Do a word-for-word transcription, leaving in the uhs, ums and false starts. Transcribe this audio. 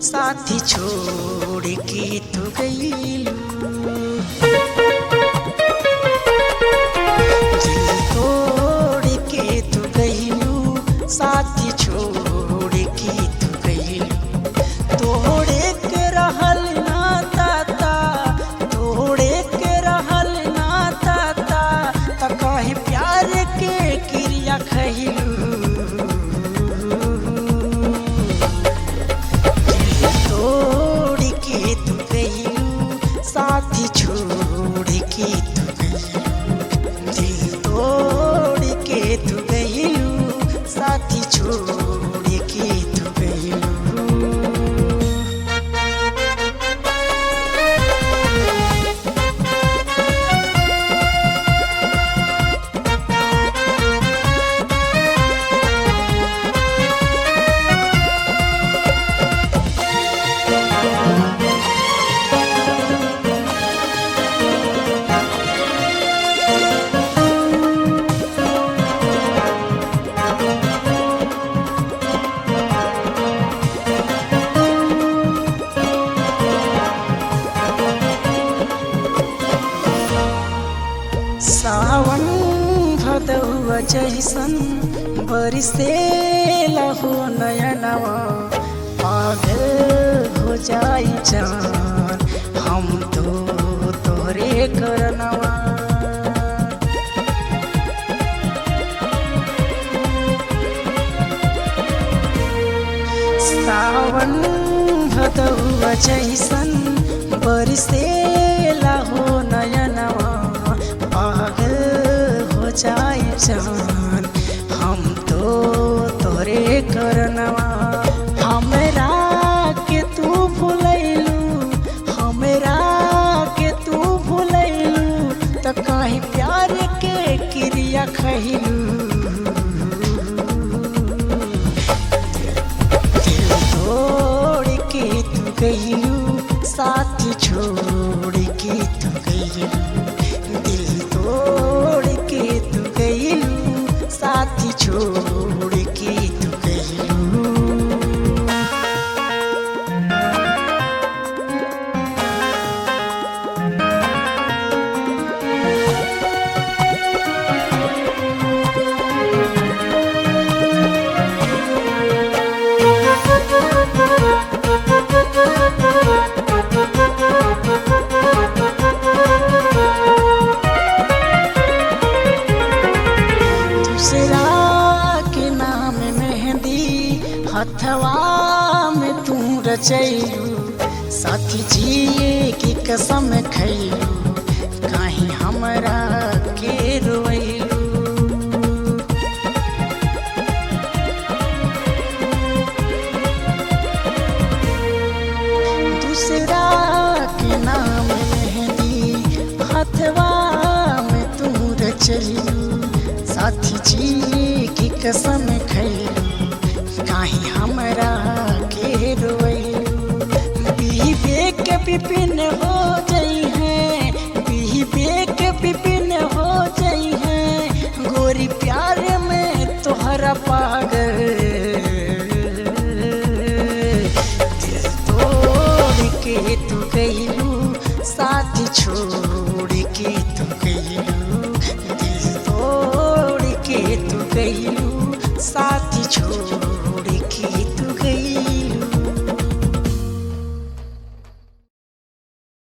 साथी छोड़ के तू गईलू। दिल तोड़ के तू गईलू, साथी छोड़ के तू गईलू। तोड़े के रहल ना ताता, तोड़े के रहल ना ताता, त काहे प्यार के क्रिया खइलू। साथी छोड़ के तू गईलू, दिल तोड़ के तू गईलू, साथी छोड़ के तू गईलू। सावन भदौआ जैसन बरसेला हो नयनवा, पागल हो जाई जान हम तो तोरे करनवा। सावन भदौआ जैसन बरसेला हो नयनवा, पागल हो जाए जान हम तो तोरे करनवा। हमरा के तू भुलैलू, हमरा के तू भुलैलू, त काहे प्यार के क्रिया खइलू। दिल तोड़ के तू गईलू, साथी छोड़ के तू गईलू। दिल तोड़ के तू गईलू, साथी छोड़ के तू गईलू। हथवा में तू रचैलू, साथी जिए की कसम खैलू, काहे हमरा के रोइलू। दूसरा के नाम मेहंदी हथवा में तू रचैलू, साथी जिए की कसम खैलू, काहे हमरा के रोइलू। विवेक विपिन हो जाई है, विवेक विपिन हो जाई है, गोरी प्यार में तोहरा पागल। दिल तोड़ के तू गईलू, साथी छोड़ के तू गईलू। दिल तोड़ के तू गईलू, साथी छोड़